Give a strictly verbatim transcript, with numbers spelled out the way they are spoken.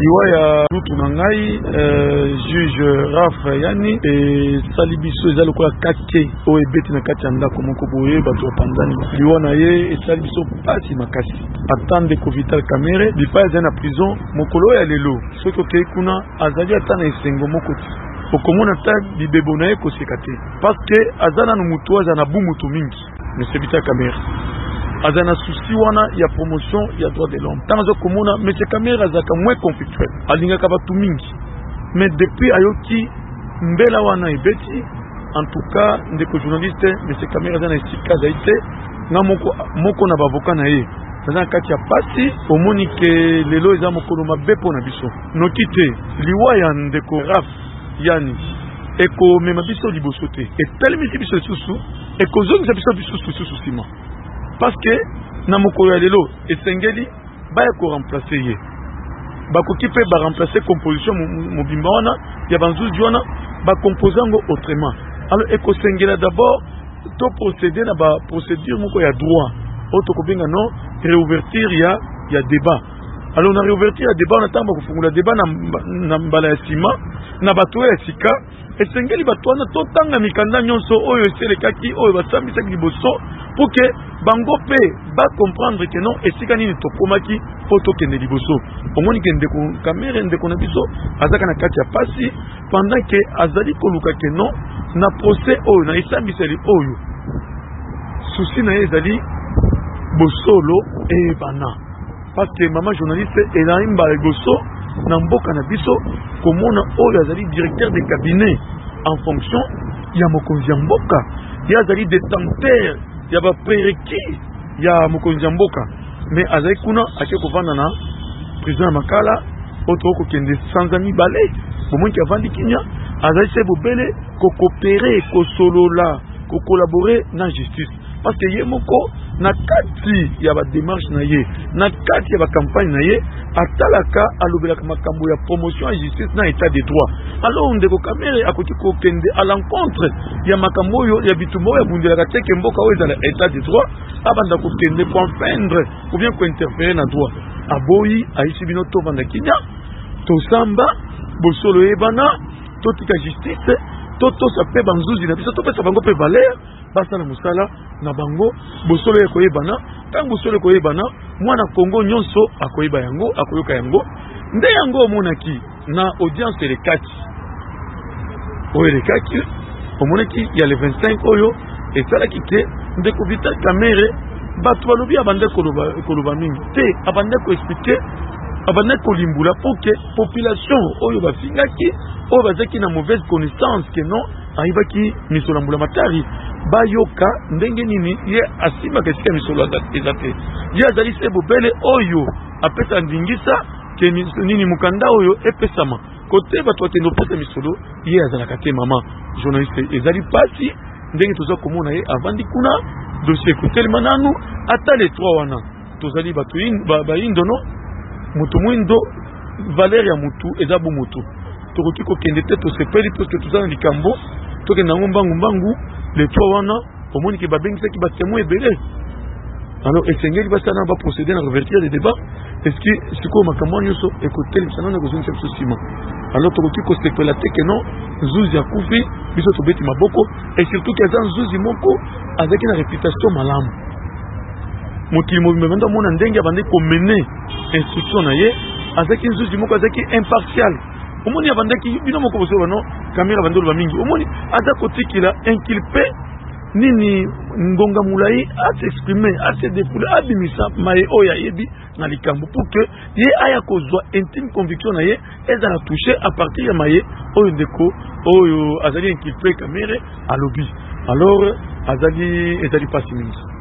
liwa ya lutu na ngai euh, juge Raf yani e salibiso eza lokola kake o ebeti na kati ya ndako moko boye bato bapandani liwa na ye esalibiso pasi makasi atande ko Vital Kamerhe bipa eza na prison mokolo ya lelo soki okei kuna azali ata na esengo moko ti okomona ta bibebo na ye koseka te parce que aza nanu mutu aza na bumutu mingi monsieur Vital Kamerhe aza na souci wana ya promotion ya droit de l'homme tant azo komona monsieur Kamerhe azaka moins conflictuel alingaka batu mingi mais depuis ayoki mbela wana ebeti en tout cas ndeko journaliste monsieur Kamerhe aza na esika azali te nga moko, moko na bavoka na ye aza na kati ya pasi omoni ke lelo eza mokolo mabe mpo na biso noki te liwa ya ndeko Raf yani ekomema biso liboso te etelemisi biso lisusu ekozongisa biso lisusu lisusu nsima parce que na mokolo ya lelo esengeli baya ko remplacer ye bakoki pe ba remplacer composition mobimba wana ya banzuzi wana ba composer ngo autrement alors ekosengela d'abord to procéder na ba procédure moko ya droit auto ko benga non réouverture ya ya débat alors na réouverture ya débat on attend ba kufungula débat na na mbala ya sima na bato ya sika esengeli bato wana to tanga mikanda nyonso oyo eselekaki oyo basambisaki liboso pour que bango pe ba comprendre que non esika nini tokomaki po tokende liboso omoni ke ndeko Kamerhe ndeko na biso azaka na kati ya pasi pendant que azali koluka ke non na procès oyo na esambiseli oyo souci na ye ezali bosolo e bana parce que mama journaliste elaimba liboso na mboka na biso komona oyo azali directeur de cabinet en fonction ya mokonzi ya mboka ya azali détenteur ya ba prérequis ya mokonzi ya mboka mais azali kuna ake kovanda na président Makala auto ko kende sans ami balé bomoni ki avandi kinya azali se bobele ko coopérer ko solola ko collaborer na justice parce que ye moko na kati ya ba démarche na ye na kati ya ba campagne na ye atalaka alobelaka makambo ya promotion ya justice na état de droit alors ndeko Kamerhe akoki ko kende à l'encontre ya makambo yo ya bitumbo ya bundelaka teke mboka oyo ezala état de droit abanda ko kende confindre ou bien ko interférer na droit aboyi aisi bino to banda kinya to samba bosolo ebana to tika justice to to sape banzuzi na biso to pesa bango pe valeur basa na musala na bango bosolo ya koyebana tango bosolo koyebana mwana Kongo nyonso akoyeba yango akoyoka yango nde yango omonaki na audience elekaki oyo elekaki omonaki ya le vingt-cinq oyo esalaki te ndeko Vital Kamerhe bato balobi abande koloba mingi te abande koexplike abande kolimbula pour que population oyo bafingaki oyo bazaki na mauvaise connaissance que non ayibaki misolo mbula matari bayoka ndenge nini ye asimaka esika misolo eza te ye azali se bobele oyo apesa ndingisa ke nini mukanda oyo epesama kote bato bakende opesa misolo ye azalaka te mama journaliste ezali pasi ndenge toza komona ye avandi kuna dossier ekotelema nanu ata le trois wana tozali bato baindono mutu mwindo valeur ya mutu eza bo mutu tokoki kokende te tosepeli parce que toza na likambo tokende nango mbangu mbangu le trois wana omoni ke babengisaki batémoin ebele alors esengeli basala ba procéder na réouverture de débat est-ce que sikoyo makambo nyonso ekotelemisa nano ekozongisa biso nsima alors tokoki kosepela te ke non nzuzi akufi biso tobeti maboko et surtout ke aza nzuzi moko azalaki na réputation malamu mokili mobimba banda omona ndenge abandi komene instruction na ye azalaki nzuzi moko azalaki impartial omoni abandaki bino moko boso bano Kamerhe abandi oloba mingi omoni aza kotikila inculpé nini ngonga mulai asexprimer ase défouler abimisa maye oyo ayebi na likambo pour que ye aya kozwa intime conviction na ye ezala touché à partir ya maye oyo ndeko oyo azali inculpé Kamerhe alobi alors azali ezali pasi mingi